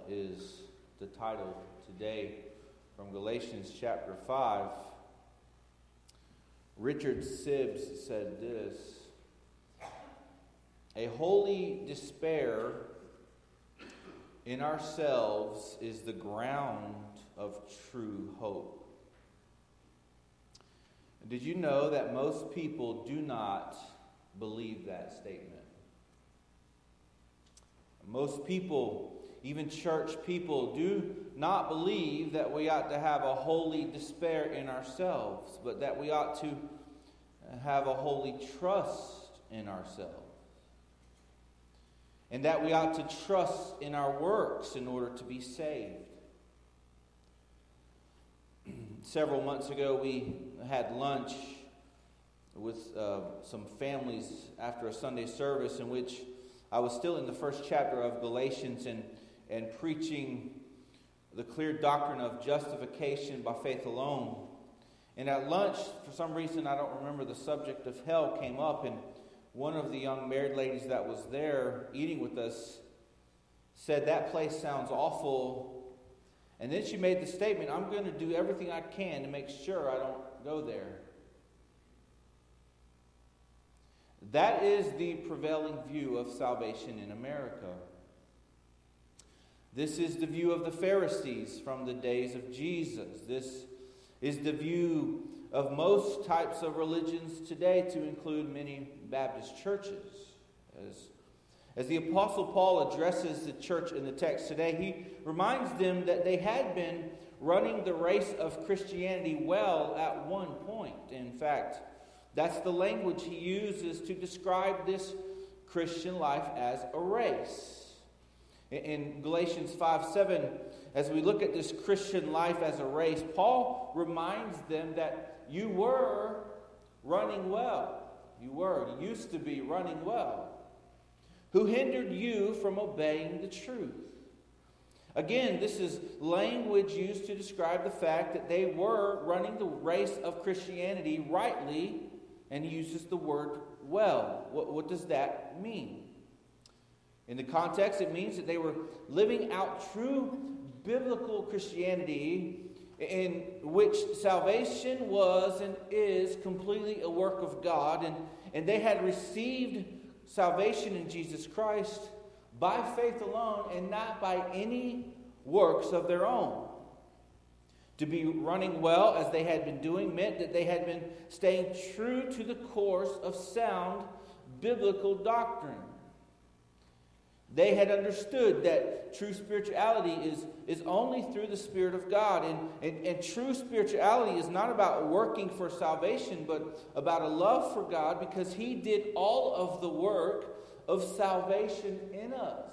is the title today from Galatians chapter 5. Richard Sibbes said this: "A holy despair in ourselves is the ground of true hope." Did you know that most people do not believe that statement? Most people, even church people, do not believe that we ought to have a holy despair in ourselves, but that we ought to have a holy trust in ourselves. And that we ought to trust in our works in order to be saved. Several months ago, we had lunch with some families after a Sunday service in which I was still in the first chapter of Galatians and preaching the clear doctrine of justification by faith alone. And at lunch, for some reason, I don't remember, the subject of hell came up, and one of the young married ladies that was there eating with us said, "That place sounds awful." And then she made the statement, "I'm going to do everything I can to make sure I don't go there." That is the prevailing view of salvation in America. This is the view of the Pharisees from the days of Jesus. This is the view of most types of religions today, to include many Baptist churches. As the Apostle Paul addresses the church in the text today, he reminds them that they had been running the race of Christianity well at one point. In fact, that's the language he uses to describe this Christian life as a race. In Galatians 5:7, as we look at this Christian life as a race, Paul reminds them that you were running well. You used to be running well. Who hindered you from obeying the truth? Again, this is language used to describe the fact that they were running the race of Christianity rightly, and he uses the word well. What does that mean? In the context, it means that they were living out true biblical Christianity, in which salvation was and is completely a work of God, and they had received salvation in Jesus Christ by faith alone and not by any works of their own. To be running well, as they had been doing, meant that they had been staying true to the course of sound biblical doctrine. They had understood that true spirituality is only through the Spirit of God. And true spirituality is not about working for salvation, but about a love for God, because He did all of the work of salvation in us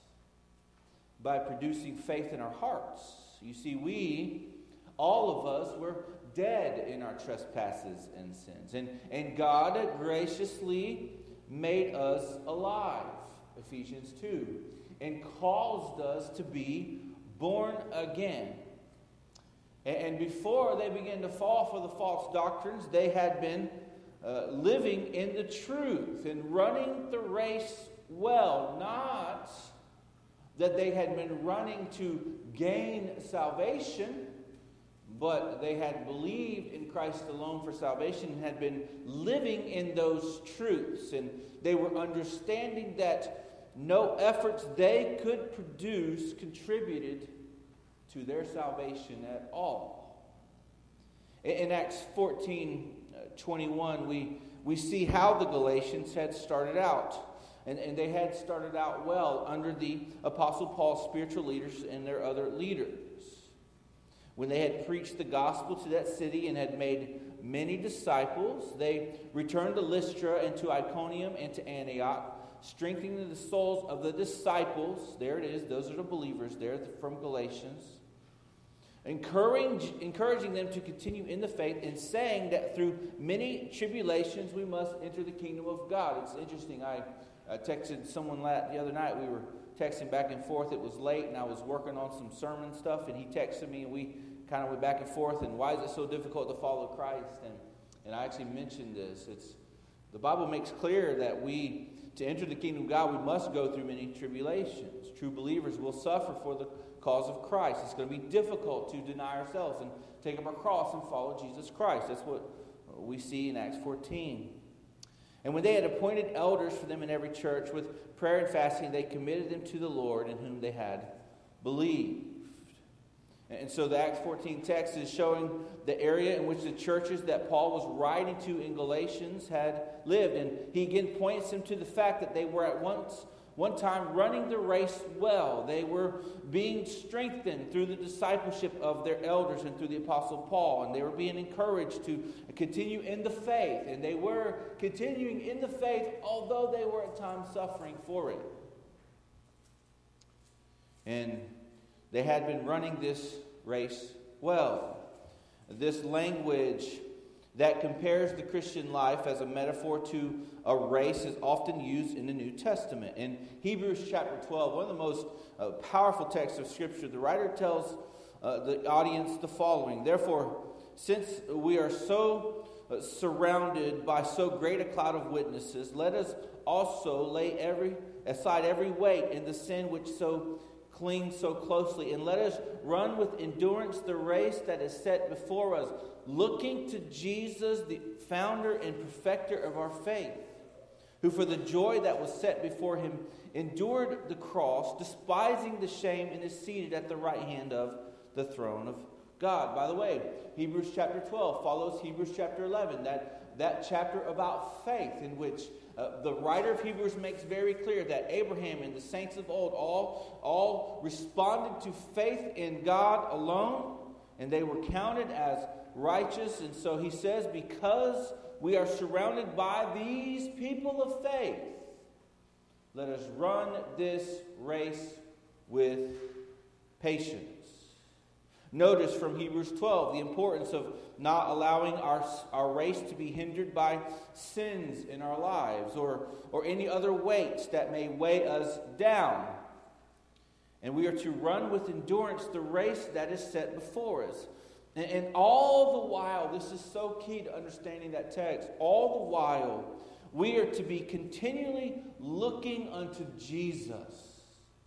by producing faith in our hearts. You see, all of us, were dead in our trespasses and sins. And God graciously made us alive, Ephesians 2, and caused us to be born again. And before they began to fall for the false doctrines, they had been living in the truth and running the race well. Not that they had been running to gain salvation, but they had believed in Christ alone for salvation and had been living in those truths. And they were understanding that no efforts they could produce contributed to their salvation at all. In Acts 14:21, we see how the Galatians had started out. And they had started out well under the Apostle Paul's spiritual leaders and their other leaders. When they had preached the gospel to that city and had made many disciples, they returned to Lystra and to Iconium and to Antioch, strengthening the souls of the disciples. There it is, those are the believers there from Galatians. Encouraging them to continue in the faith, and saying that through many tribulations we must enter the kingdom of God. It's interesting, I texted someone the other night. We were texting back and forth. It was late, and I was working on some sermon stuff, and he texted me, and we kind of went back and forth, and why is it so difficult to follow Christ? And I actually mentioned this. The Bible makes clear that we to enter the kingdom of God, we must go through many tribulations. True believers will suffer for the cause of Christ. It's going to be difficult to deny ourselves and take up our cross and follow Jesus Christ. That's what we see in Acts 14. And when they had appointed elders for them in every church, with prayer and fasting, they committed them to the Lord in whom they had believed. And so the Acts 14 text is showing the area in which the churches that Paul was writing to in Galatians had lived. And he again points them to the fact that they were at one time running the race well. They were being strengthened through the discipleship of their elders and through the Apostle Paul. And they were being encouraged to continue in the faith. And they were continuing in the faith, although they were at times suffering for it. And they had been running this race well. This language that compares the Christian life as a metaphor to a race is often used in the New Testament. In Hebrews chapter 12, one of the most powerful texts of Scripture, the writer tells the audience the following: "Therefore, since we are so surrounded by so great a cloud of witnesses, let us also lay aside every weight and the sin which so clings so closely, and let us run with endurance the race that is set before us, looking to Jesus, the founder and perfecter of our faith, who for the joy that was set before him endured the cross, despising the shame, and is seated at the right hand of the throne of God." By the way, Hebrews chapter 12 follows Hebrews chapter 11, that chapter about faith, in which the writer of Hebrews makes very clear that Abraham and the saints of old all responded to faith in God alone, and they were counted as righteous. And so he says, because we are surrounded by these people of faith, let us run this race with patience. Notice from Hebrews 12 the importance of not allowing our race to be hindered by sins in our lives or any other weights that may weigh us down. And we are to run with endurance the race that is set before us. And all the while, this is so key to understanding that text, all the while we are to be continually looking unto Jesus.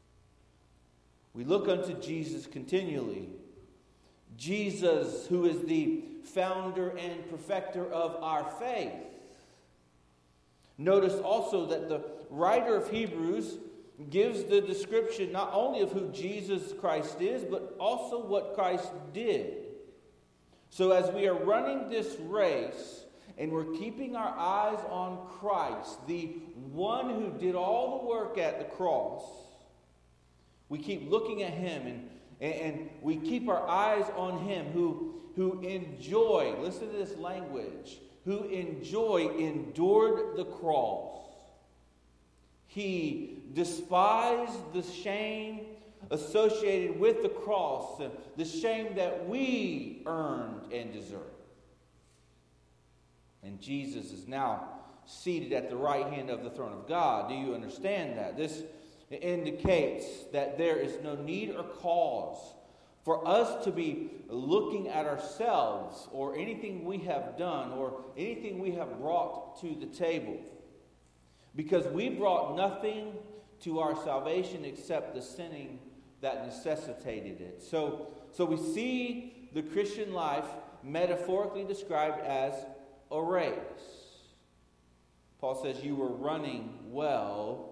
We look unto Jesus continually. Jesus, who is the founder and perfecter of our faith. Notice also that the writer of Hebrews gives the description not only of who Jesus Christ is, but also what Christ did. So as we are running this race and we're keeping our eyes on Christ, the one who did all the work at the cross, we keep looking at him and we keep our eyes on him who enjoyed, listen to this language, who endured the cross. He despised the shame associated with the cross, the shame that we earned and deserved. And Jesus is now seated at the right hand of the throne of God. Do you understand that? This indicates that there is no need or cause for us to be looking at ourselves or anything we have done or anything we have brought to the table, because we brought nothing to our salvation except the sinning that necessitated it. So we see the Christian life metaphorically described as a race. Paul says you were running well.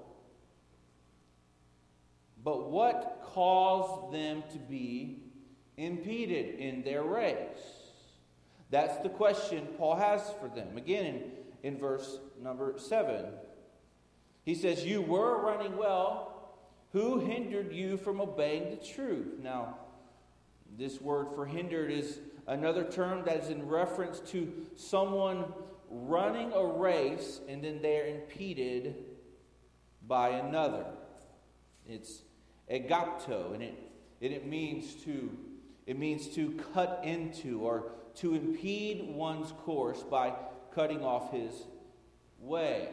But what caused them to be impeded in their race? That's the question Paul has for them. Again, in verse number 7. He says, you were running well. Who hindered you from obeying the truth? Now, this word for hindered is another term that is in reference to someone running a race and then they're impeded by another. It's agapto, and it means to cut into or to impede one's course by cutting off his way.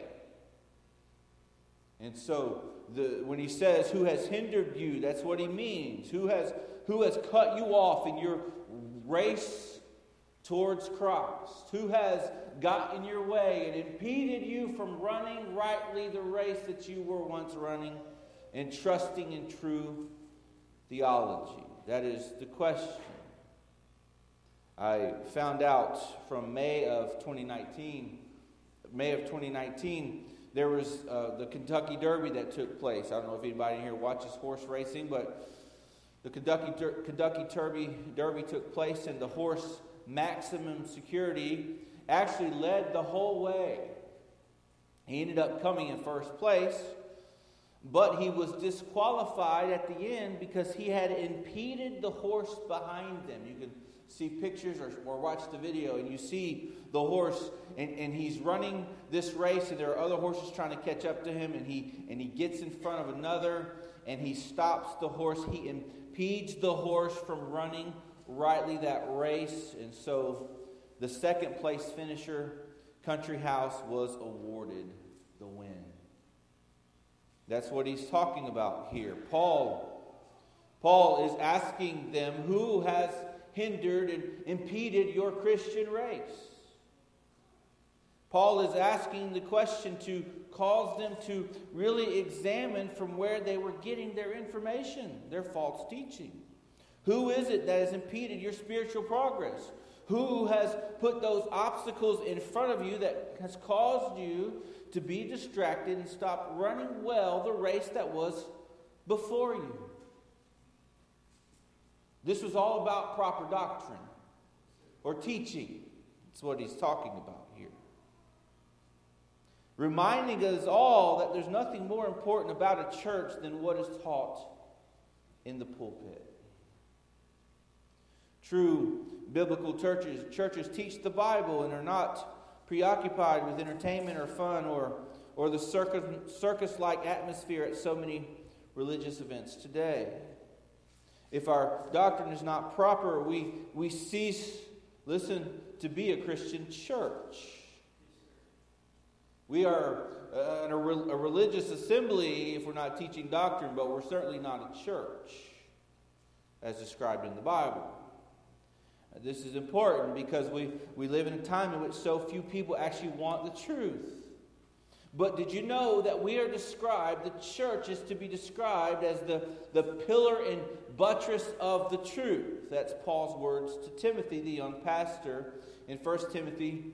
And so when he says who has hindered you, that's what he means. Who has cut you off in your race towards Christ? Who has got in your way and impeded you from running rightly the race that you were once running and trusting in true theology? That is the question. I found out from May of 2019, there was the Kentucky Derby that took place. I don't know if anybody here watches horse racing, but the Kentucky Derby took place, and the horse Maximum Security actually led the whole way. He ended up coming in first place, but he was disqualified at the end because he had impeded the horse behind them. You can see pictures or watch the video, and you see the horse, and he's running this race, and there are other horses trying to catch up to him, and he gets in front of another, and he stops the horse. He impedes the horse from running rightly that race, and so the second place finisher, Country House, was awarded the win. That's what he's talking about here. Paul is asking them, who has hindered and impeded your Christian race? Paul is asking the question to cause them to really examine from where they were getting their information, their false teaching. Who is it that has impeded your spiritual progress? Who has put those obstacles in front of you that has caused you to be distracted and stop running well the race that was before you? This was all about proper doctrine or teaching. That's what he's talking about here. Reminding us all that there's nothing more important about a church than what is taught in the pulpit. True biblical churches teach the Bible and are not preoccupied with entertainment or fun or the circus-like atmosphere at so many religious events today. If our doctrine is not proper, we cease, to be a Christian church. We are a religious assembly if we're not teaching doctrine, but we're certainly not a church, as described in the Bible. This is important because we live in a time in which so few people actually want the truth. But did you know that we are described, the church is to be described as the pillar and buttress of the truth? That's Paul's words to Timothy, the young pastor, in 1 Timothy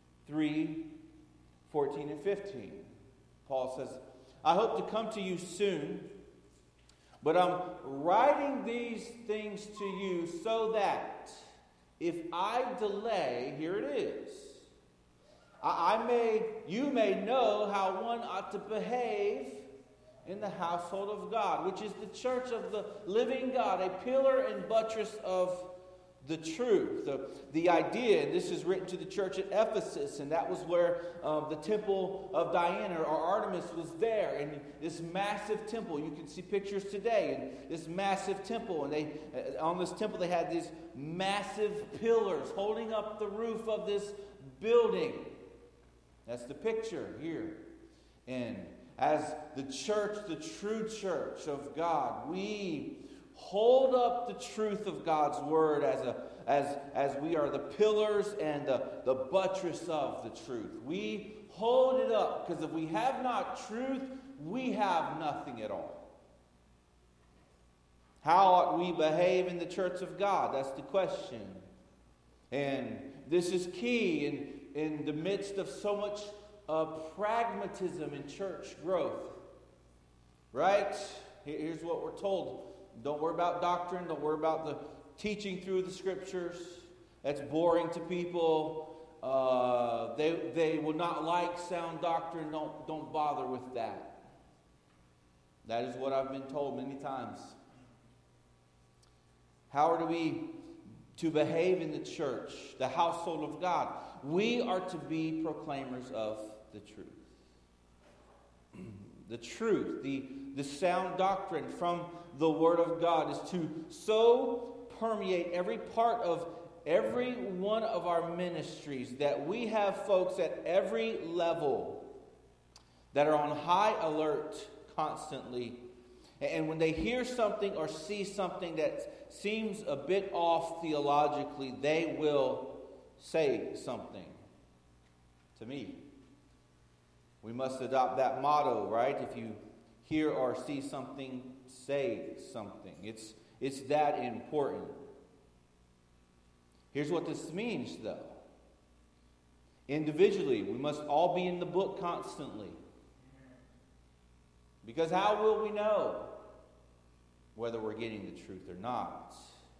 3:14 and 15. Paul says, I hope to come to you soon, but I'm writing these things to you so that if I delay, here it is, you may know how one ought to behave in the household of God, which is the church of the living God, a pillar and buttress of the truth. The idea, and this is written to the church at Ephesus, and that was where the temple of Diana or Artemis was there, and this massive temple. You can see pictures today, and this massive temple, and on this temple they had these massive pillars holding up the roof of this building. That's the picture here. And as the church, the true church of God, we hold up the truth of God's word as we are the pillars and the buttress of the truth. We hold it up because if we have not truth, we have nothing at all. How ought we behave in the church of God? That's the question. And this is key in the midst of so much pragmatism in church growth. Right? Here's what we're told. Don't worry about doctrine. Don't worry about the teaching through the scriptures. That's boring to people. They will not like sound doctrine. Don't bother with that. That is what I've been told many times. How are we to behave in the church, the household of God? We are to be proclaimers of the truth. The truth, the sound doctrine from the Word of God is to so permeate every part of every one of our ministries that we have folks at every level that are on high alert constantly. And when they hear something or see something that seems a bit off theologically, they will say something. to me. We must adopt that motto, right? If you hear or see something, say something. It's that important. Here's what this means, though. Individually, we must all be in the book constantly. Because how will we know whether we're getting the truth or not?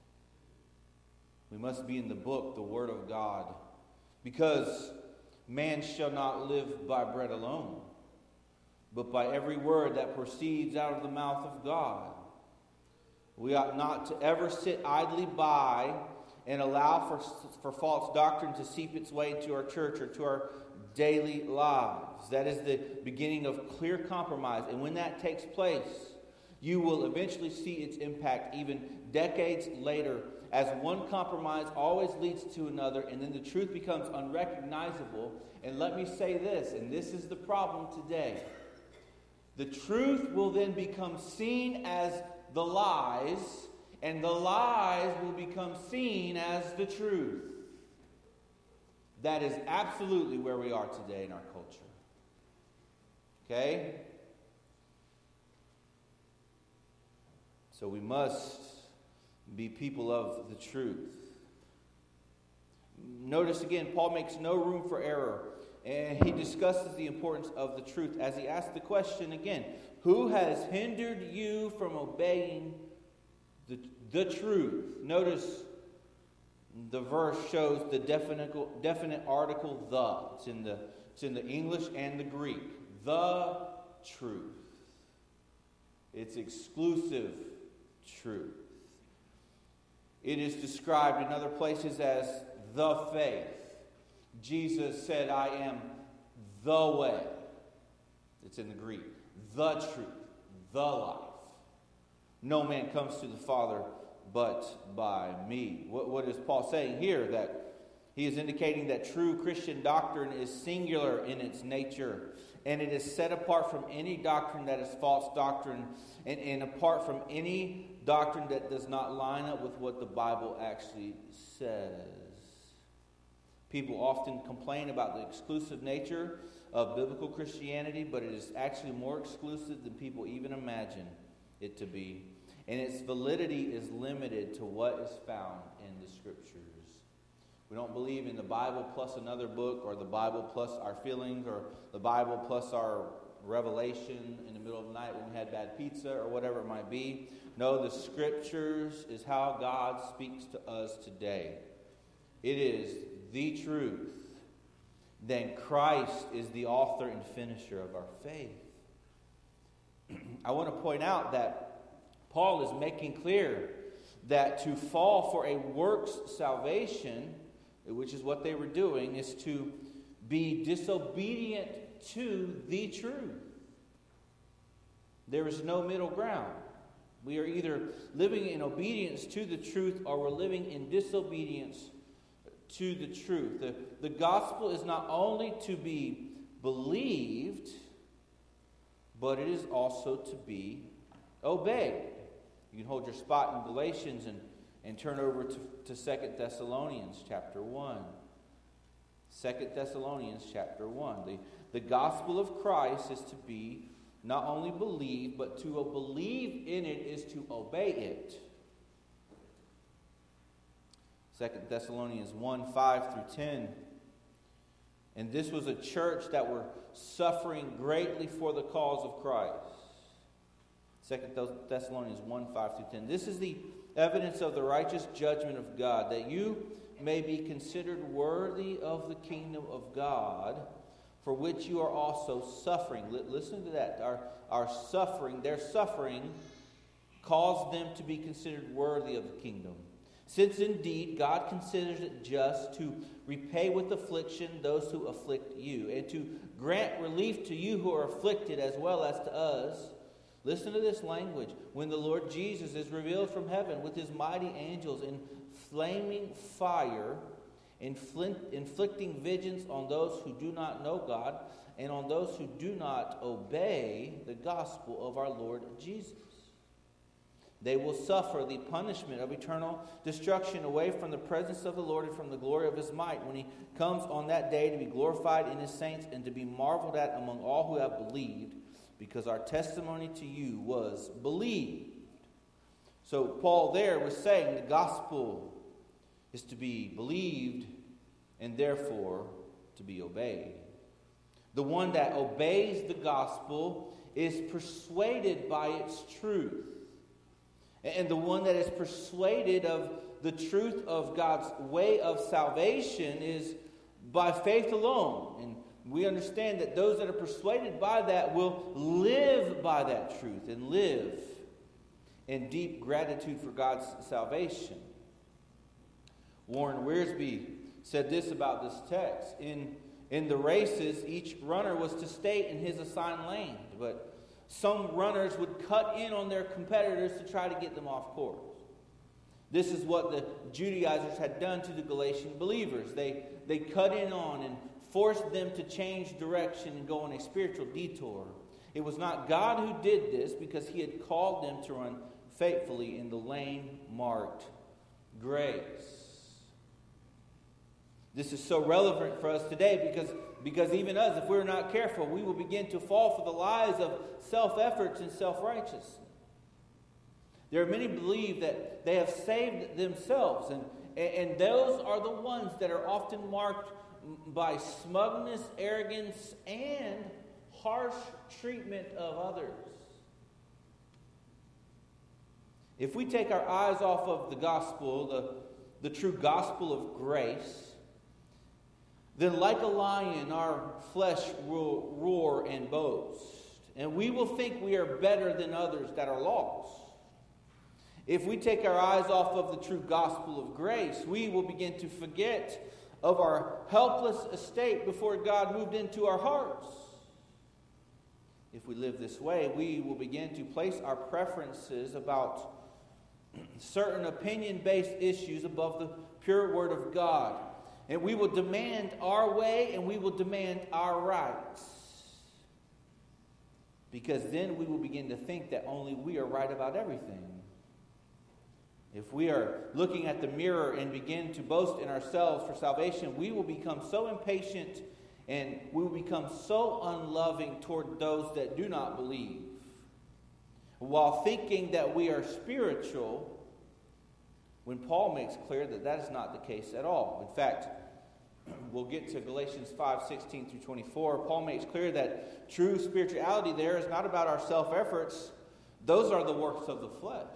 We must be in the book, the Word of God. Because man shall not live by bread alone, but by every word that proceeds out of the mouth of God. We ought not to ever sit idly by and allow for false doctrine to seep its way into our church or to our daily lives. That is the beginning of clear compromise. And when that takes place, you will eventually see its impact even decades later, as one compromise always leads to another, and then the truth becomes unrecognizable. And let me say this, and this is the problem today. The truth will then become seen as the lies, and the lies will become seen as the truth. That is absolutely where we are today in our culture. Okay? So we must be people of the truth. Notice again, Paul makes no room for error. And he discusses the importance of the truth as he asks the question again, who has hindered you from obeying the truth? Notice the verse shows the definite article the. It's in the English and the Greek. The truth. It's exclusive truth. It is described in other places as the faith. Jesus said, I am the way. It's in the Greek. The truth. The life. No man comes to the Father but by me. What is Paul saying here? That he is indicating that true Christian doctrine is singular in its nature. And it is set apart from any doctrine that is false doctrine. And apart from any doctrine that does not line up with what the Bible actually says. People often complain about the exclusive nature of biblical Christianity, but it is actually more exclusive than people even imagine it to be. And its validity is limited to what is found in the Scriptures. We don't believe in the Bible plus another book, or the Bible plus our feelings, or the Bible plus our revelation in the middle of the night when we had bad pizza, or whatever it might be. No, the Scriptures is how God speaks to us today. It is the truth. Then Christ is the author and finisher of our faith. I want to point out that Paul is making clear that to fall for a works salvation, which is what they were doing, is to be disobedient to the truth. There is no middle ground. We are either living in obedience to the truth, or we're living in disobedience to the truth. The gospel is not only to be believed, but it is also to be obeyed. You can hold your spot in Galatians and turn over to 2 Thessalonians chapter 1. 2 Thessalonians chapter 1. The gospel of Christ is to be not only believed, but to believe in it is to obey it. 2 Thessalonians 1, 5 through 10. And this was a church that were suffering greatly for the cause of Christ. 2 Thessalonians 1, 5 through 10. This is the evidence of the righteous judgment of God, that you may be considered worthy of the kingdom of God, for which you are also suffering. Listen to that. Our suffering, their suffering, caused them to be considered worthy of the kingdom. Since indeed God considers it just to repay with affliction those who afflict you, and to grant relief to you who are afflicted as well as to us. Listen to this language. When the Lord Jesus is revealed from heaven with his mighty angels in flaming fire, inflicting vengeance on those who do not know God and on those who do not obey the gospel of our Lord Jesus. They will suffer the punishment of eternal destruction away from the presence of the Lord and from the glory of his might when he comes on that day to be glorified in his saints and to be marveled at among all who have believed, because our testimony to you was believed. So Paul there was saying the gospel is to be believed and therefore to be obeyed. The one that obeys the gospel is persuaded by its truth. And the one that is persuaded of the truth of God's way of salvation is by faith alone. And we understand that those that are persuaded by that will live by that truth and live in deep gratitude for God's salvation. Warren Wiersbe said this about this text. In the races, each runner was to stay in his assigned lane, but some runners would cut in on their competitors to try to get them off course. This is what the Judaizers had done to the Galatian believers. They cut in on and forced them to change direction and go on a spiritual detour. It was not God who did this, because he had called them to run faithfully in the lane marked grace. This is so relevant for us today because even us, if we're not careful, we will begin to fall for the lies of self-efforts and self-righteousness. There are many who believe that they have saved themselves, and those are the ones that are often marked by smugness, arrogance, and harsh treatment of others. If we take our eyes off of the gospel, the true gospel of grace, then like a lion, our flesh will roar and boast, and we will think we are better than others that are lost. If we take our eyes off of the true gospel of grace, we will begin to forget of our helpless estate before God moved into our hearts. If we live this way, we will begin to place our preferences about certain opinion-based issues above the pure Word of God. And we will demand our way, and we will demand our rights. Because then we will begin to think that only we are right about everything. If we are looking at the mirror and begin to boast in ourselves for salvation, we will become so impatient and we will become so unloving toward those that do not believe. While thinking that we are spiritual, when Paul makes clear that that is not the case at all. In fact, we'll get to Galatians 5:16 through 24. Paul makes clear that true spirituality there is not about our self-efforts. Those are the works of the flesh.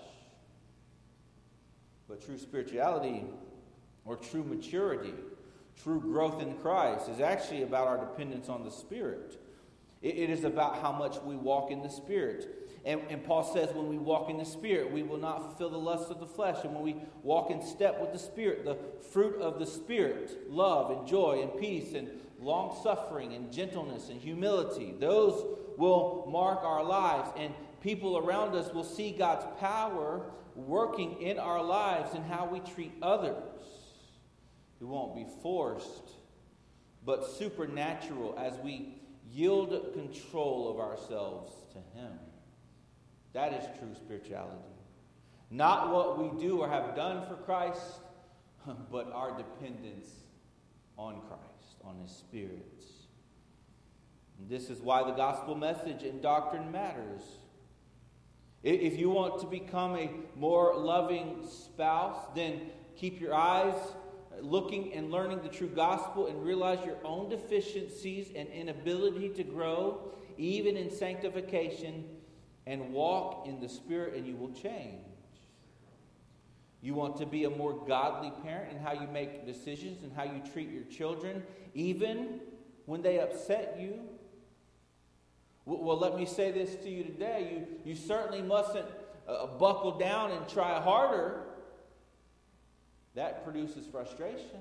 But true spirituality, or true maturity, true growth in Christ, is actually about our dependence on the Spirit. It is about how much we walk in the Spirit. And Paul says when we walk in the Spirit, we will not fulfill the lusts of the flesh. And when we walk in step with the Spirit, the fruit of the Spirit, love and joy and peace and long-suffering and gentleness and humility, those will mark our lives. And people around us will see God's power working in our lives and how we treat others. It won't be forced, but supernatural as we yield control of ourselves to Him. That is true spirituality. Not what we do or have done for Christ, but our dependence on Christ, on His Spirit. And this is why the gospel message and doctrine matters. If you want to become a more loving spouse, then keep your eyes looking and learning the true gospel and realize your own deficiencies and inability to grow, even in sanctification, and walk in the Spirit, and you will change. You want to be a more godly parent in how you make decisions and how you treat your children, even when they upset you. Well, let me say this to you today. You certainly mustn't buckle down and try harder. That produces frustration.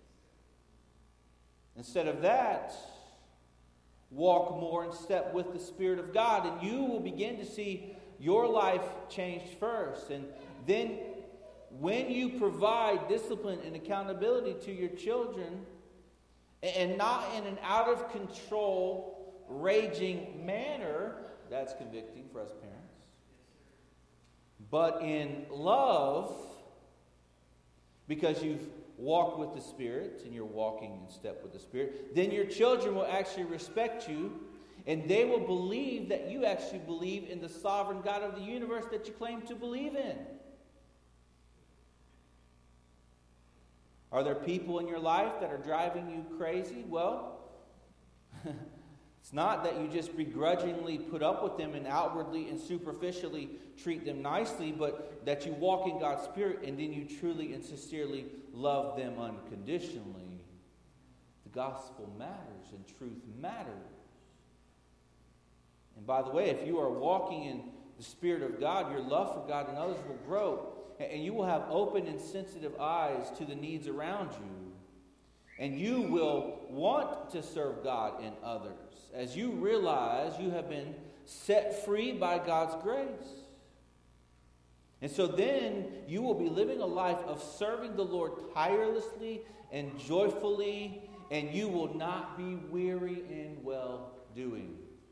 Instead of that, walk more in step with the Spirit of God, and you will begin to see your life changed first. And then when you provide discipline and accountability to your children, and not in an out-of-control, raging manner, that's convicting for us parents, but in love, because you've walked with the Spirit and you're walking in step with the Spirit, then your children will actually respect you, and they will believe that you actually believe in the sovereign God of the universe that you claim to believe in. Are there people in your life that are driving you crazy? Well, it's not that you just begrudgingly put up with them and outwardly and superficially treat them nicely, but that you walk in God's Spirit and then you truly and sincerely love them unconditionally. The gospel matters and truth matters. And by the way, if you are walking in the Spirit of God, your love for God and others will grow. And you will have open and sensitive eyes to the needs around you. And you will want to serve God and others as you realize you have been set free by God's grace. And so then you will be living a life of serving the Lord tirelessly and joyfully, and you will not be weary in well-doing.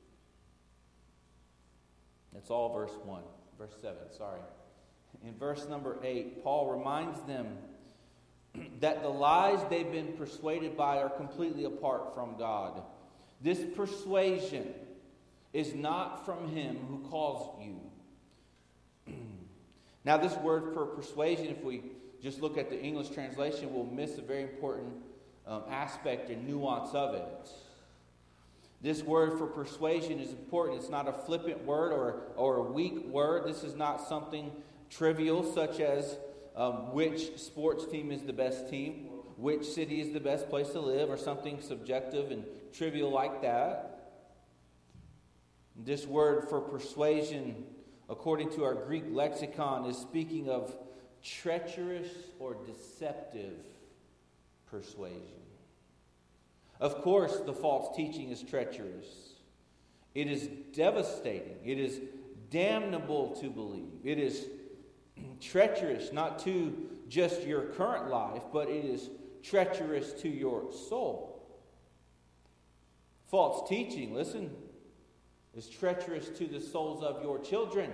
That's all verse 7, sorry. In verse number 8, Paul reminds them that the lies they've been persuaded by are completely apart from God. This persuasion is not from Him who calls you. Now, this word for persuasion, if we just look at the English translation, we'll miss a very important aspect and nuance of it. This word for persuasion is important. It's not a flippant word or a weak word. This is not something trivial, such as which sports team is the best team, which city is the best place to live, or something subjective and trivial like that. This word for persuasion, according to our Greek lexicon, is speaking of treacherous or deceptive persuasion. Of course, the false teaching is treacherous. It is devastating. It is damnable to believe. It is treacherous not to just your current life, but it is treacherous to your soul. False teaching, listen, is treacherous to the souls of your children.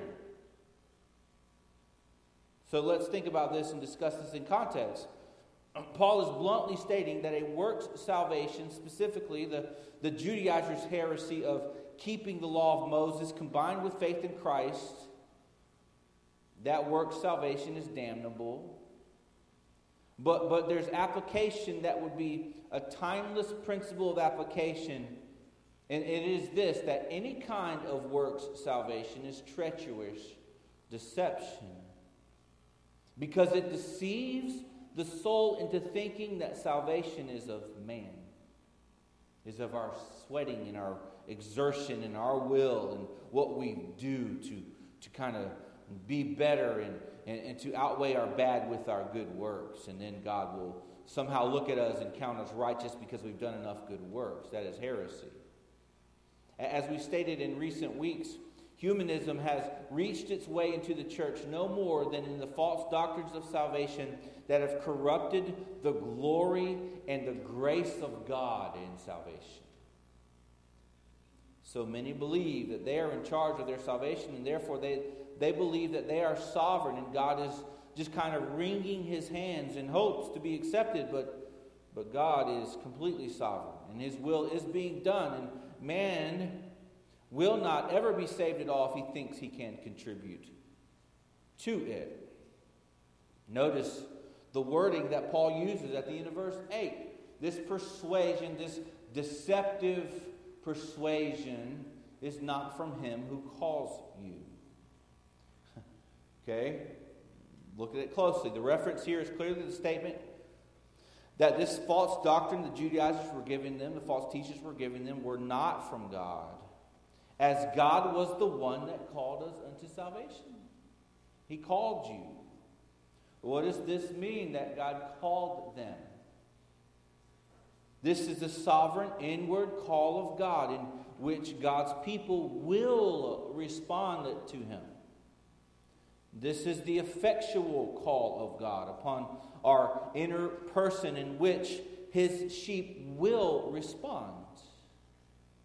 So let's think about this and discuss this in context. Paul is bluntly stating that a works salvation, specifically the Judaizers' heresy of keeping the law of Moses combined with faith in Christ, that works salvation is damnable. But there's application that would be a timeless principle of application, and it is this, that any kind of works salvation is treacherous deception, because it deceives the soul into thinking that salvation is of man, is of our sweating and our exertion and our will and what we do to kind of be better and to outweigh our bad with our good works. And then God will somehow look at us and count us righteous because we've done enough good works. That is heresy. As we stated in recent weeks, humanism has reached its way into the church no more than in the false doctrines of salvation that have corrupted the glory and the grace of God in salvation. So many believe that they are in charge of their salvation, and therefore they believe that they are sovereign, and God is just kind of wringing His hands in hopes to be accepted, but God is completely sovereign, and His will is being done, and man will not ever be saved at all if he thinks he can contribute to it. Notice the wording that Paul uses at the end of verse 8. This persuasion, this deceptive persuasion, is not from Him who calls you. Okay? Look at it closely. The reference here is clearly the statement that this false doctrine the Judaizers were giving them, the false teachers were giving them, were not from God, as God was the one that called us unto salvation. He called you. What does this mean, that God called them? This is the sovereign inward call of God, in which God's people will respond to Him. This is the effectual call of God upon our inner person, in which His sheep will respond.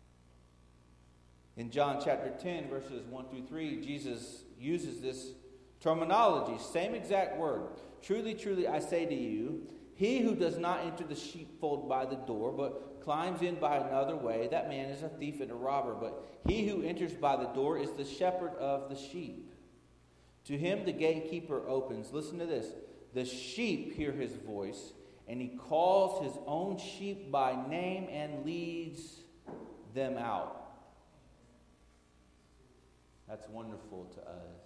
In John chapter 10, verses 1 through 3, Jesus uses this Terminology, same exact word. Truly, truly, I say to you, he who does not enter the sheepfold by the door, but climbs in by another way, that man is a thief and a robber. But he who enters by the door is the shepherd of the sheep. To him the gatekeeper opens. Listen to this. The sheep hear his voice, and he calls his own sheep by name and leads them out. That's wonderful to us.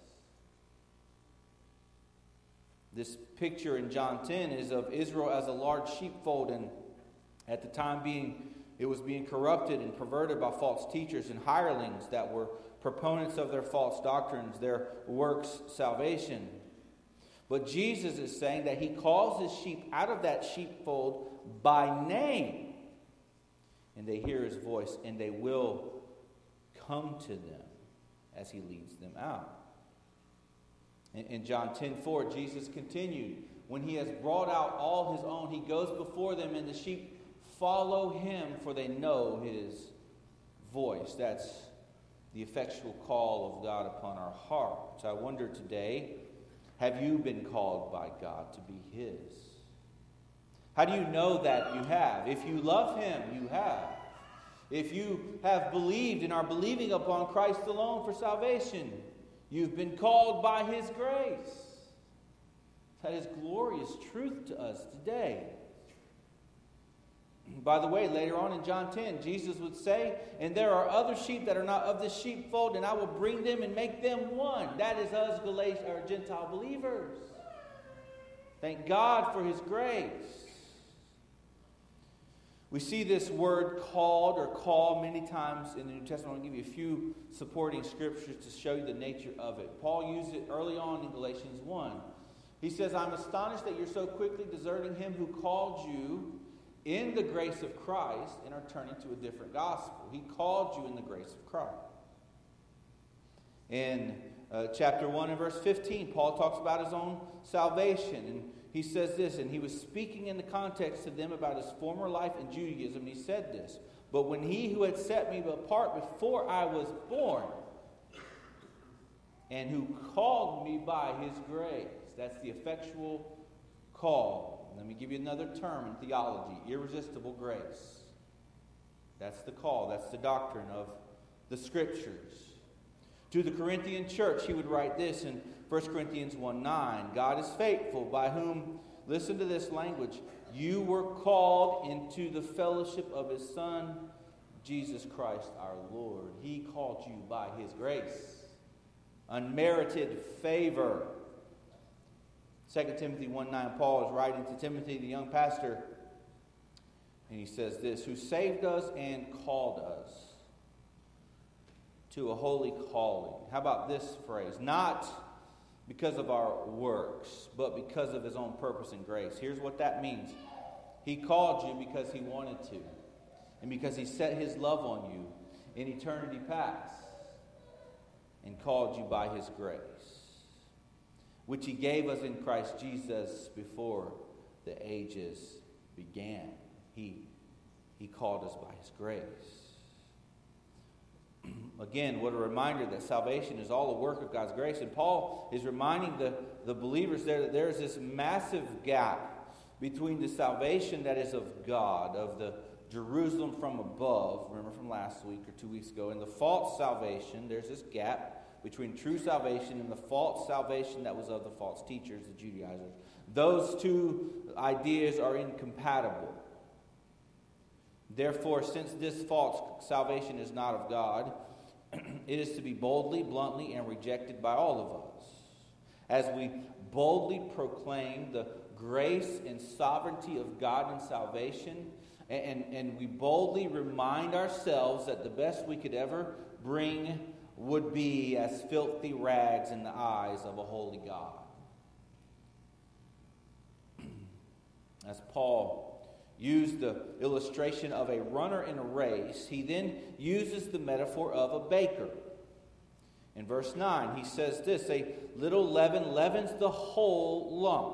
This picture in John 10 is of Israel as a large sheepfold, and at the time it was being corrupted and perverted by false teachers and hirelings that were proponents of their false doctrines, their works salvation. But Jesus is saying that he calls his sheep out of that sheepfold by name, and they hear his voice, and they will come to them as he leads them out. In John 10:4, Jesus continued, when he has brought out all his own, he goes before them, and the sheep follow him, for they know his voice. That's the effectual call of God upon our hearts. I wonder today, have you been called by God to be his? How do you know that you have? If you love him, you have. If you have believed and are believing upon Christ alone for salvation, you've been called by his grace. That is glorious truth to us today. By the way, later on in John 10, Jesus would say, and there are other sheep that are not of this sheepfold, and I will bring them and make them one. That is us, Gentile believers. Thank God for his grace. We see this word called or call many times in the New Testament. I want to give you a few supporting scriptures to show you the nature of it. Paul used it early on in Galatians 1. He says, I'm astonished that you're so quickly deserting him who called you in the grace of Christ and are turning to a different gospel. He called you in the grace of Christ. In chapter 1 and verse 15, Paul talks about his own salvation, and he says this, and he was speaking in the context to them about his former life in Judaism. He said this, but when he who had set me apart before I was born, and who called me by his grace, that's the effectual call. Let me give you another term in theology, irresistible grace. That's the call, that's the doctrine of the Scriptures. To the Corinthian church, he would write this in 1 Corinthians 1:9, God is faithful, by whom, listen to this language, you were called into the fellowship of his Son, Jesus Christ our Lord. He called you by his grace. Unmerited favor. 2 Timothy 1:9, Paul is writing to Timothy, the young pastor, and he says this, who saved us and called us to a holy calling. How about this phrase? Not because of our works, but because of his own purpose and grace. Here's what that means. He called you because he wanted to, and because he set his love on you in eternity past, and called you by his grace, which he gave us in Christ Jesus before the ages began. He called us by his grace. Again, what a reminder that salvation is all a work of God's grace. And Paul is reminding the believers there that there's this massive gap between the salvation that is of God, of the Jerusalem from above, remember from last week or 2 weeks ago, and the false salvation. There's this gap between true salvation and the false salvation that was of the false teachers, the Judaizers. Those two ideas are incompatible. Therefore, since this false salvation is not of God, it is to be boldly, bluntly, and rejected by all of us. As we boldly proclaim the grace and sovereignty of God in salvation, and we boldly remind ourselves that the best we could ever bring would be as filthy rags in the eyes of a holy God. As Paul used the illustration of a runner in a race, he then uses the metaphor of a baker. In verse 9, he says this, a little leaven leavens the whole lump.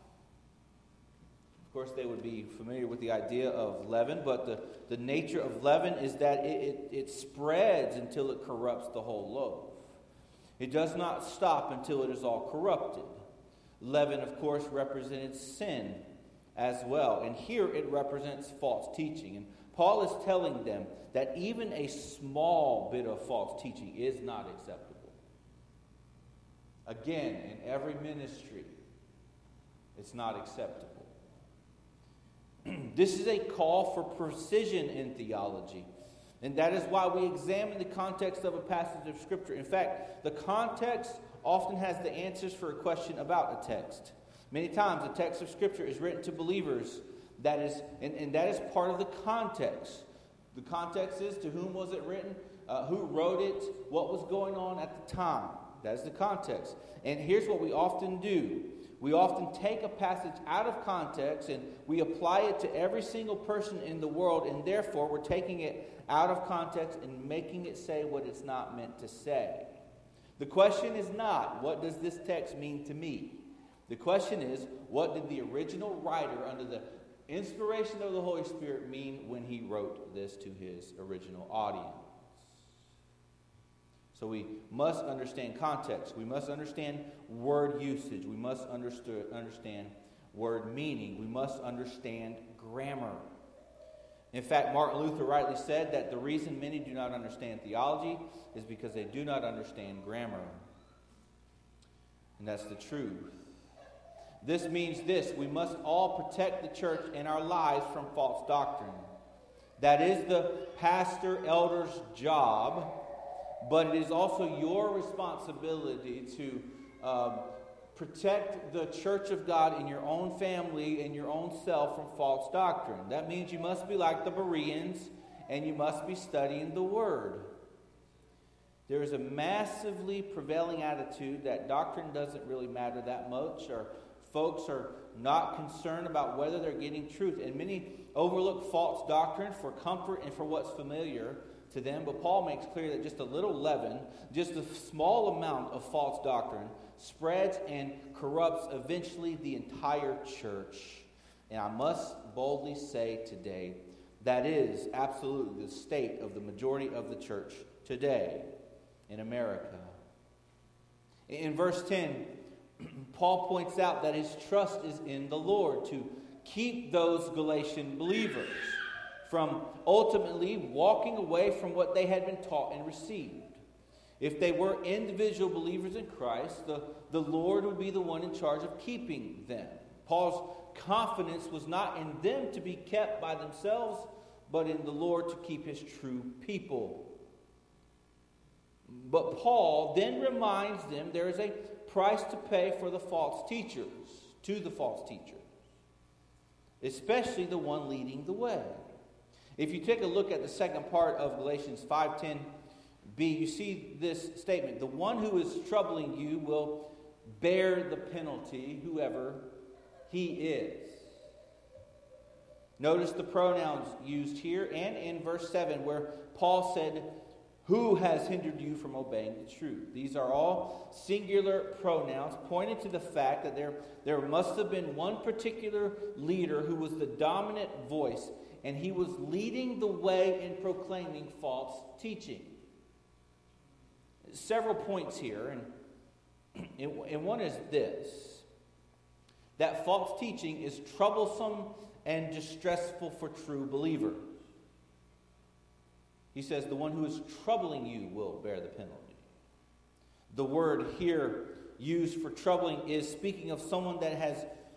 Of course, they would be familiar with the idea of leaven, but the nature of leaven is that it spreads until it corrupts the whole loaf. It does not stop until it is all corrupted. Leaven, of course, represented sin as well. And here it represents false teaching. And Paul is telling them that even a small bit of false teaching is not acceptable. Again, in every ministry, it's not acceptable. This is a call for precision in theology. And that is why we examine the context of a passage of Scripture. In fact, the context often has the answers for a question about a text. Many times, a text of Scripture is written to believers. That is part of the context. The context is, to whom was it written? Who wrote it? What was going on at the time? That is the context. And here's what we often do. We often take a passage out of context and we apply it to every single person in the world, and therefore we're taking it out of context and making it say what it's not meant to say. The question is not, what does this text mean to me? The question is, what did the original writer, under the inspiration of the Holy Spirit, mean when he wrote this to his original audience? So we must understand context. We must understand word usage. We must understand word meaning. We must understand grammar. In fact, Martin Luther rightly said that the reason many do not understand theology is because they do not understand grammar. And that's the truth. This means this: we must all protect the church and our lives from false doctrine. That is the pastor, elder's job, but it is also your responsibility to protect the church of God in your own family and your own self from false doctrine. That means you must be like the Bereans, and you must be studying the Word. There is a massively prevailing attitude that doctrine doesn't really matter that much, or folks are not concerned about whether they're getting truth. And many overlook false doctrine for comfort and for what's familiar to them. But Paul makes clear that just a little leaven, just a small amount of false doctrine, spreads and corrupts eventually the entire church. And I must boldly say today, that is absolutely the state of the majority of the church today in America. In verse 10, Paul points out that his trust is in the Lord to keep those Galatian believers from ultimately walking away from what they had been taught and received. If they were individual believers in Christ, the Lord would be the one in charge of keeping them. Paul's confidence was not in them to be kept by themselves, but in the Lord to keep his true people. But Paul then reminds them there is a price to pay for the false teachers, especially the one leading the way. If you take a look at the second part of Galatians 5:10b, you see this statement: the one who is troubling you will bear the penalty, whoever he is. Notice the pronouns used here and in verse 7, where Paul said, "Who has hindered you from obeying the truth?" These are all singular pronouns, pointing to the fact that there must have been one particular leader who was the dominant voice, and he was leading the way in proclaiming false teaching. Several points here, and one is this: that false teaching is troublesome and distressful for true believers. He says, the one who is troubling you will bear the penalty. The word here used for troubling is speaking of someone that has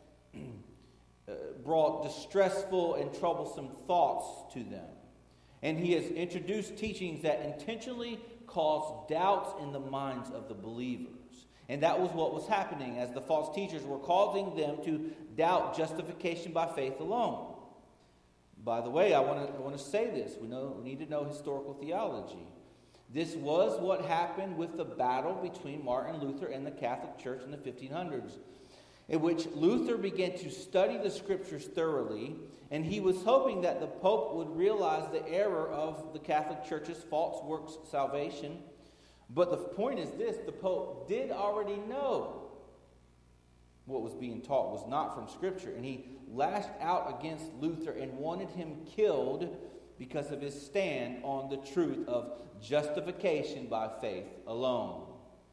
brought distressful and troublesome thoughts to them. And he has introduced teachings that intentionally cause doubts in the minds of the believers. And that was what was happening, as the false teachers were causing them to doubt justification by faith alone. By the way, I want to say this. We need to know historical theology. This was what happened with the battle between Martin Luther and the Catholic Church in the 1500s, in which Luther began to study the Scriptures thoroughly, and he was hoping that the Pope would realize the error of the Catholic Church's false works salvation. But the point is this: the Pope did already know what was being taught was not from Scripture, and he lashed out against Luther and wanted him killed because of his stand on the truth of justification by faith alone.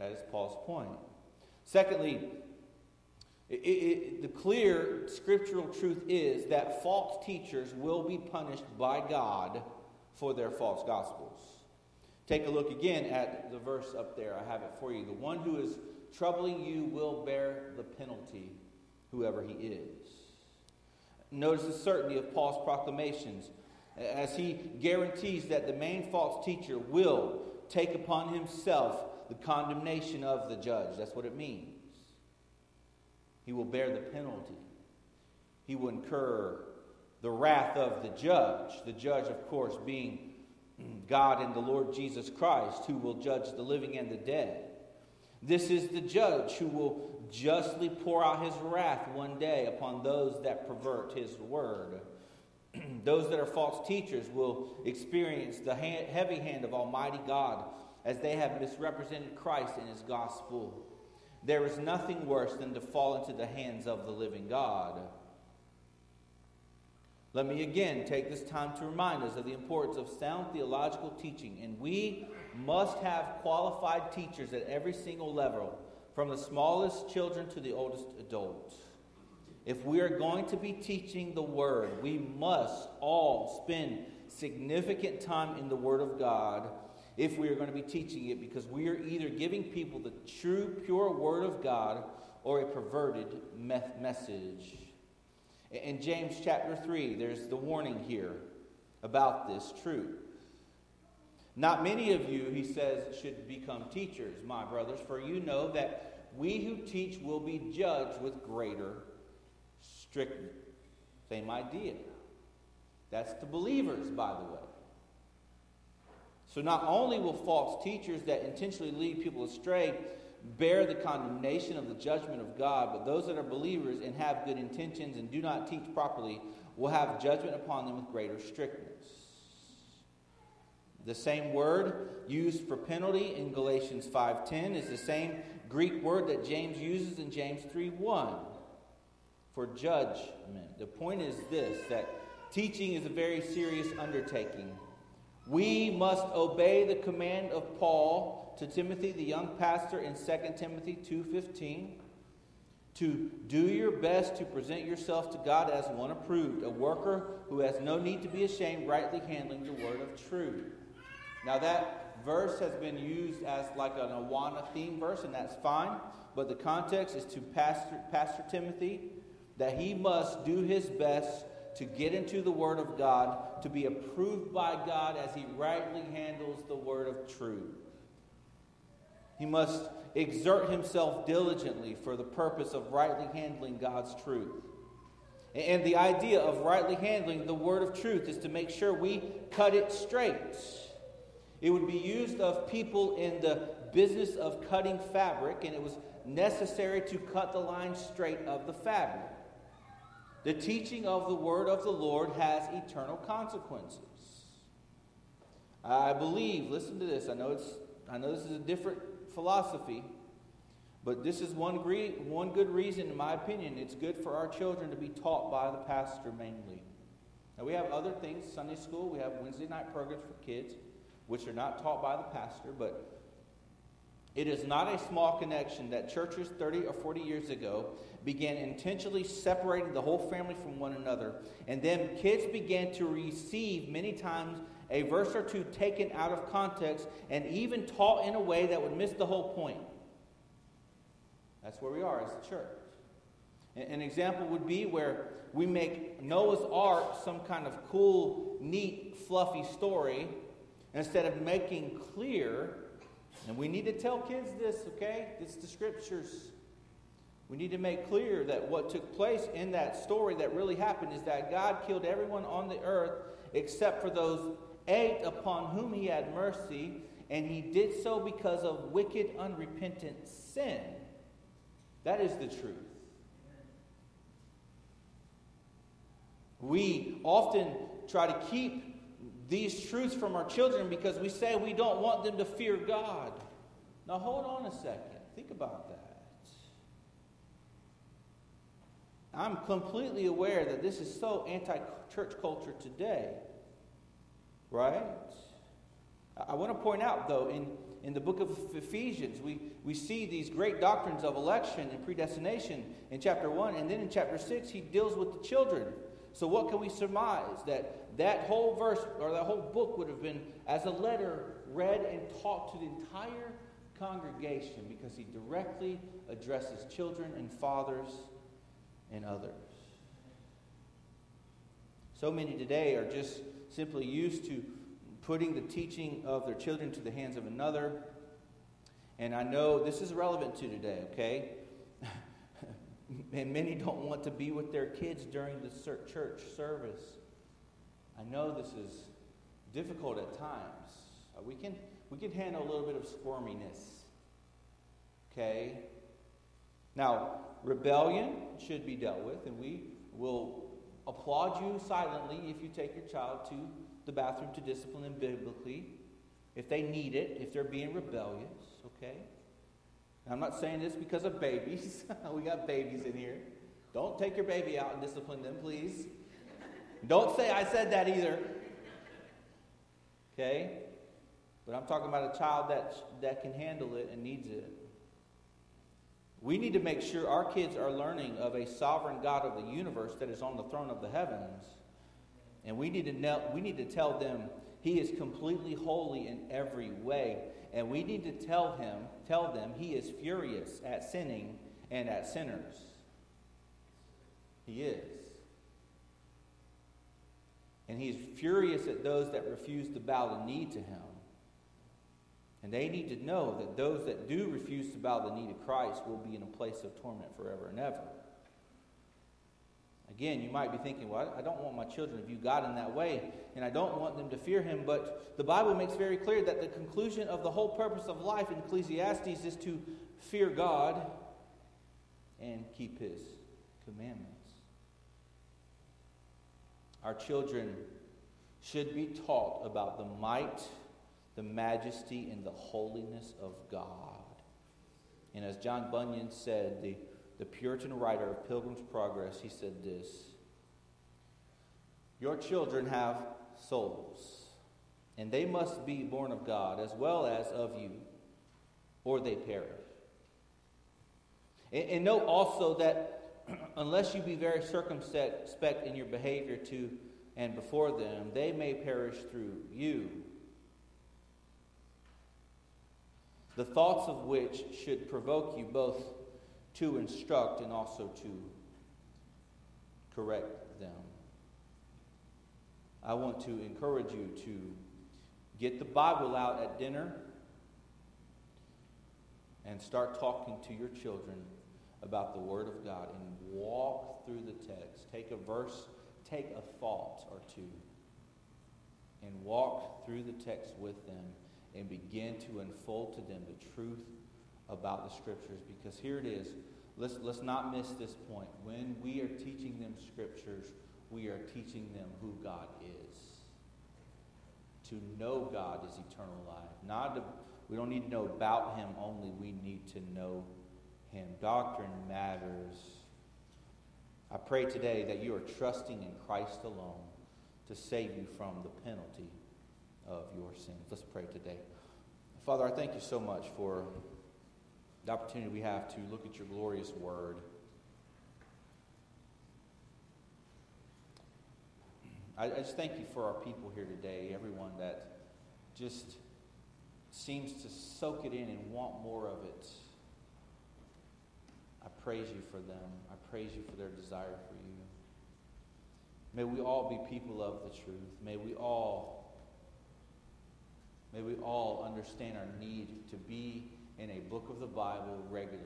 That is Paul's point. Secondly, the clear scriptural truth is that false teachers will be punished by God for their false gospels. Take a look again at the verse up there. I have it for you. The one who is troubling you will bear the penalty, whoever he is. Notice the certainty of Paul's proclamations as he guarantees that the main false teacher will take upon himself the condemnation of the judge. That's what it means. He will bear the penalty. He will incur the wrath of the judge. The judge, of course, being God and the Lord Jesus Christ, who will judge the living and the dead. This is the judge who will justly pour out his wrath one day upon those that pervert his word. Those that are false teachers will experience the heavy hand of Almighty God as they have misrepresented Christ and his gospel. There is nothing worse than to fall into the hands of the living God. Let me again take this time to remind us of the importance of sound theological teaching. And we must have qualified teachers at every single level, from the smallest children to the oldest adults. If we are going to be teaching the Word, we must all spend significant time in the Word of God if we are going to be teaching it, because we are either giving people the true, pure Word of God or a perverted message. In James chapter 3, there's the warning here about this truth. Not many of you, he says, should become teachers, my brothers, for you know that we who teach will be judged with greater strictness. Same idea. That's the believers, by the way. So not only will false teachers that intentionally lead people astray bear the condemnation of the judgment of God, but those that are believers and have good intentions and do not teach properly will have judgment upon them with greater strictness. The same word used for penalty in Galatians 5:10 is the same Greek word that James uses in James 3:1 for judgment. The point is this, that teaching is a very serious undertaking. We must obey the command of Paul to Timothy, the young pastor, in 2 Timothy 2:15, to do your best to present yourself to God as one approved, a worker who has no need to be ashamed, rightly handling the word of truth. Now that verse has been used as like an Awana theme verse, and that's fine, but the context is to Pastor Timothy that he must do his best to get into the Word of God, to be approved by God as he rightly handles the word of truth. He must exert himself diligently for the purpose of rightly handling God's truth. And the idea of rightly handling the word of truth is to make sure we cut it straight. It would be used of people in the business of cutting fabric, and it was necessary to cut the line straight of the fabric. The teaching of the word of the Lord has eternal consequences. I believe, listen to this, I know this is a different philosophy, but this is one good reason, in my opinion, it's good for our children to be taught by the pastor mainly. Now we have other things, Sunday school, we have Wednesday night programs for kids, which are not taught by the pastor, but it is not a small connection that churches 30 or 40 years ago began intentionally separating the whole family from one another. And then kids began to receive many times a verse or two taken out of context and even taught in a way that would miss the whole point. That's where we are as a church. An example would be where we make Noah's Ark some kind of cool, neat, fluffy story instead of making clear. And we need to tell kids this, okay? It's the scriptures. We need to make clear that what took place in that story that really happened is that God killed everyone on the earth except for those 8 upon whom he had mercy, and he did so because of wicked, unrepentant sin. That is the truth. We often try to keep these truths from our children because we say we don't want them to fear God. Now hold on a second. Think about that. I'm completely aware that this is so anti-church culture today. Right? I want to point out, though, in the book of Ephesians, we see these great doctrines of election and predestination in chapter 1. And then in chapter 6, he deals with the children. So what can we surmise? That whole verse or that whole book would have been as a letter read and taught to the entire congregation, because he directly addresses children and fathers and others. So many today are just simply used to putting the teaching of their children to the hands of another. And I know this is relevant to today, okay? And many don't want to be with their kids during the church service. I know this is difficult at times. We can handle a little bit of squirminess. Okay? Now, rebellion should be dealt with, and we will applaud you silently if you take your child to the bathroom to discipline them biblically, if they need it, if they're being rebellious, okay? Now, I'm not saying this because of babies. We got babies in here. Don't take your baby out and discipline them, please. Don't say I said that either. Okay? But I'm talking about a child that can handle it and needs it. We need to make sure our kids are learning of a sovereign God of the universe that is on the throne of the heavens. And we need to tell them he is completely holy in every way. And we need to tell them he is furious at sinning and at sinners. He is. And he is furious at those that refuse to bow the knee to him. And they need to know that those that do refuse to bow the knee to Christ will be in a place of torment forever and ever. Again, you might be thinking, well, I don't want my children to view God in that way, and I don't want them to fear him, but the Bible makes very clear that the conclusion of the whole purpose of life in Ecclesiastes is to fear God and keep his commandments. Our children should be taught about the might, the majesty, and the holiness of God. And as John Bunyan said, the Puritan writer of Pilgrim's Progress, he said this: your children have souls, and they must be born of God as well as of you, or they perish. And note also that unless you be very circumspect in your behavior to and before them, they may perish through you. The thoughts of which should provoke you both to instruct and also to correct them. I want to encourage you to get the Bible out at dinner and start talking to your children about the Word of God and walk through the text. Take a verse, take a thought or two, and walk through the text with them and begin to unfold to them the truth about the Scriptures. Because here it is. Let's not miss this point. When we are teaching them Scriptures, we are teaching them who God is. To know God is eternal life. We don't need to know about him only. We need to know him. Doctrine matters. I pray today that you are trusting in Christ alone to save you from the penalty of your sins. Let's pray today. Father, I thank you so much for the opportunity we have to look at your glorious word. I just thank you for our people here today, everyone that just seems to soak it in and want more of it. I praise you for them. I praise you for their desire for you. May we all be people of the truth. May we all understand our need to be in a book of the Bible regularly.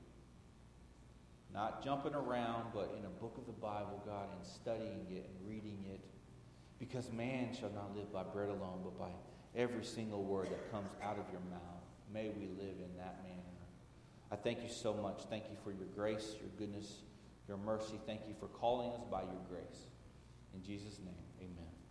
Not jumping around, but in a book of the Bible, God, and studying it and reading it. Because man shall not live by bread alone, but by every single word that comes out of your mouth. May we live in that manner. I thank you so much. Thank you for your grace, your goodness, your mercy. Thank you for calling us by your grace. In Jesus' name, amen.